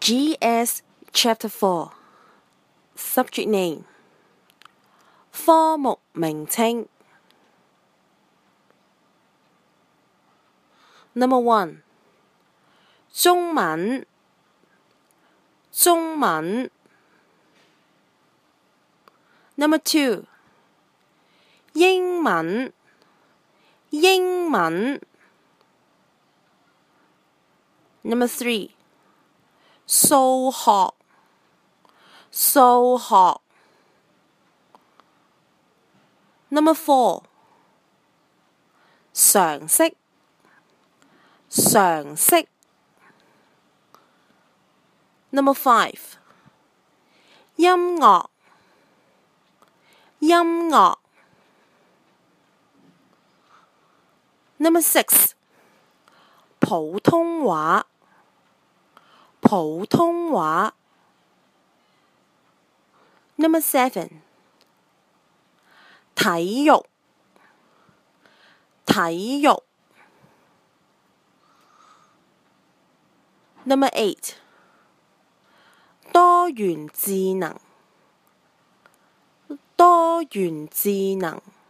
GS Chapter 4 Subject Name 科目名稱 Number 1 中文 Number 2 英文 Number 3 數學 Number 4 常識 Number 5 音樂 Number 6 普通話 Number 7 體育 Number 8 多元智能